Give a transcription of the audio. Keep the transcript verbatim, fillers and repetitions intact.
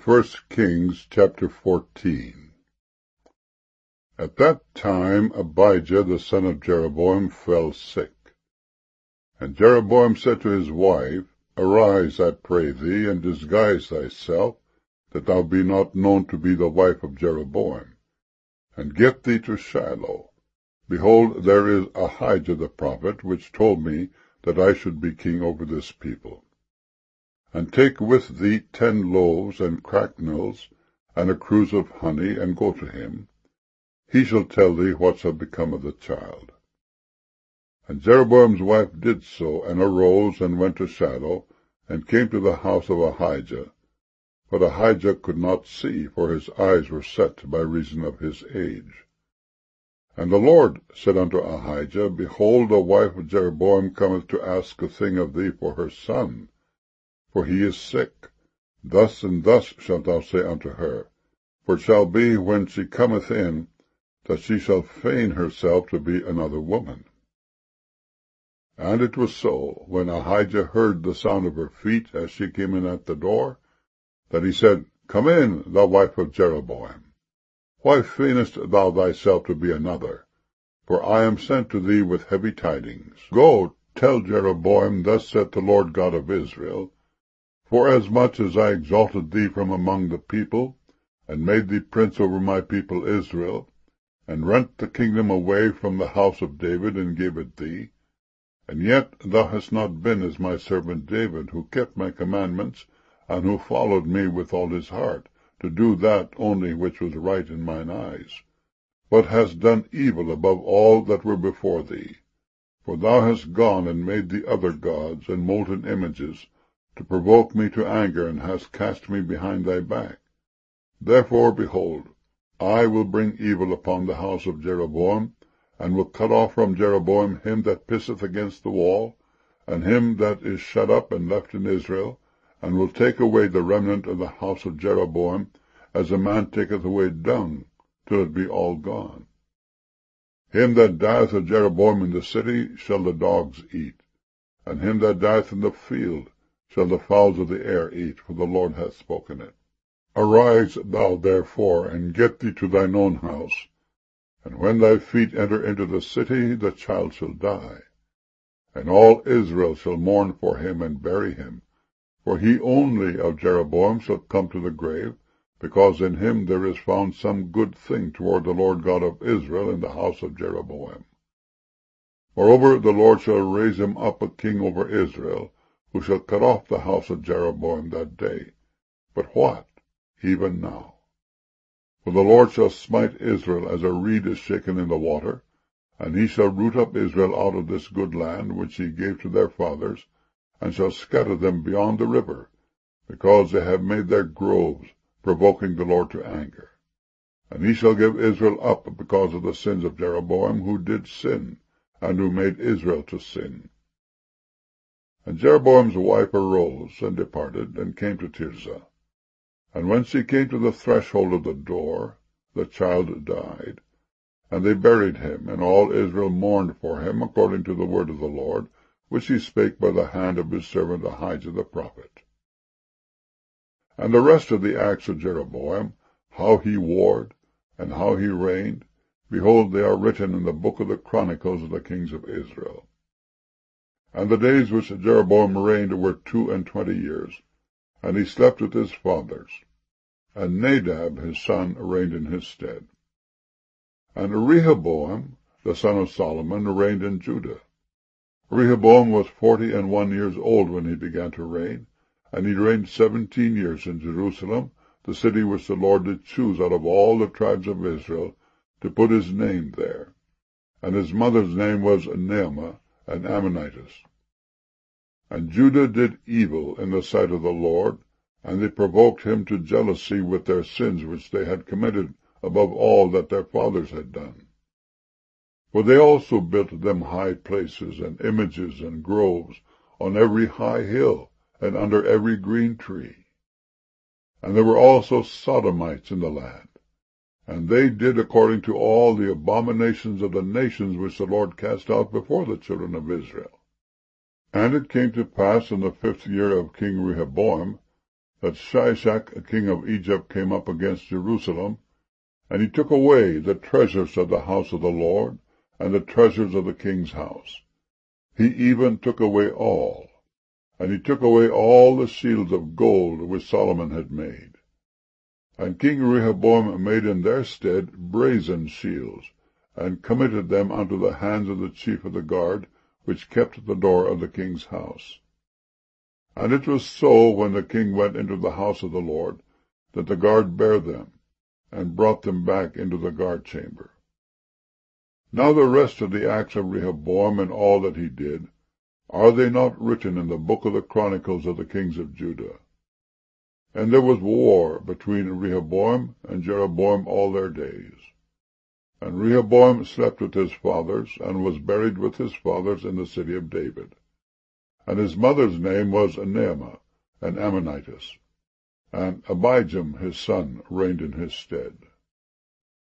First Kings chapter fourteen. At that time Abijah the son of Jeroboam fell sick. And Jeroboam said to his wife, Arise, I pray thee, and disguise thyself, that thou be not known to be the wife of Jeroboam, and get thee to Shiloh. Behold, there is Ahijah the prophet, which told me that I should be king over this people. And take with thee ten loaves and cracknels, and a cruse of honey, and go to him. He shall tell thee what shall become of the child. And Jeroboam's wife did so, and arose, and went to Shiloh, and came to the house of Ahijah. But Ahijah could not see, for his eyes were set by reason of his age. And the Lord said unto Ahijah, Behold, the wife of Jeroboam cometh to ask a thing of thee for her son, for he is sick. Thus and thus shalt thou say unto her, for it shall be, when she cometh in, that she shall feign herself to be another woman. And it was so, when Ahijah heard the sound of her feet as she came in at the door, that he said, Come in, thou wife of Jeroboam. Why feignest thou thyself to be another? For I am sent to thee with heavy tidings. Go, tell Jeroboam, Thus saith the Lord God of Israel, Forasmuch as I exalted thee from among the people, and made thee prince over my people Israel, and rent the kingdom away from the house of David, and gave it thee, and yet thou hast not been as my servant David, who kept my commandments, and who followed me with all his heart, to do that only which was right in mine eyes, but hast done evil above all that were before thee. For thou hast gone and made thee other gods, and molten images, to provoke me to anger, and hast cast me behind thy back. Therefore, behold, I will bring evil upon the house of Jeroboam, and will cut off from Jeroboam him that pisseth against the wall, and him that is shut up and left in Israel, and will take away the remnant of the house of Jeroboam, as a man taketh away dung, till it be all gone. Him that dieth of Jeroboam in the city shall the dogs eat, and him that dieth in the field shall the fowls of the air eat, for the Lord hath spoken it. Arise thou therefore, and get thee to thine own house, and when thy feet enter into the city, the child shall die. And all Israel shall mourn for him, and bury him, for he only of Jeroboam shall come to the grave, because in him there is found some good thing toward the Lord God of Israel in the house of Jeroboam. Moreover, the Lord shall raise him up a king over Israel, who shall cut off the house of Jeroboam that day. But what? Even now. For the Lord shall smite Israel as a reed is shaken in the water, and he shall root up Israel out of this good land which he gave to their fathers, and shall scatter them beyond the river, because they have made their groves, provoking the Lord to anger. And he shall give Israel up because of the sins of Jeroboam, who did sin, and who made Israel to sin. And Jeroboam's wife arose, and departed, and came to Tirzah. And when she came to the threshold of the door, the child died. And they buried him, and all Israel mourned for him, according to the word of the Lord, which he spake by the hand of his servant Ahijah the prophet. And the rest of the acts of Jeroboam, how he warred, and how he reigned, behold, they are written in the book of the chronicles of the kings of Israel. And the days which Jeroboam reigned were two and twenty years, and he slept with his fathers. And Nadab his son reigned in his stead. And Rehoboam, the son of Solomon, reigned in Judah. Rehoboam was forty and one years old when he began to reign, and he reigned seventeen years in Jerusalem, the city which the Lord did choose out of all the tribes of Israel, to put his name there. And his mother's name was Naamah, an Ammonitess. And Judah did evil in the sight of the Lord, and they provoked him to jealousy with their sins which they had committed above all that their fathers had done. For they also built them high places, and images, and groves, on every high hill, and under every green tree. And there were also Sodomites in the land, and they did according to all the abominations of the nations which the Lord cast out before the children of Israel. And it came to pass in the fifth year of King Rehoboam, that Shishak king of Egypt came up against Jerusalem, and he took away the treasures of the house of the Lord, and the treasures of the king's house. He even took away all, and he took away all the shields of gold which Solomon had made. And King Rehoboam made in their stead brazen shields, and committed them unto the hands of the chief of the guard, which kept the door of the king's house. And it was so, when the king went into the house of the Lord, that the guard bare them, and brought them back into the guard chamber. Now the rest of the acts of Rehoboam, and all that he did, are they not written in the book of the chronicles of the kings of Judah? And there was war between Rehoboam and Jeroboam all their days. And Rehoboam slept with his fathers, and was buried with his fathers in the city of David. And his mother's name was Naamah, an Ammonitess. And Abijam his son reigned in his stead.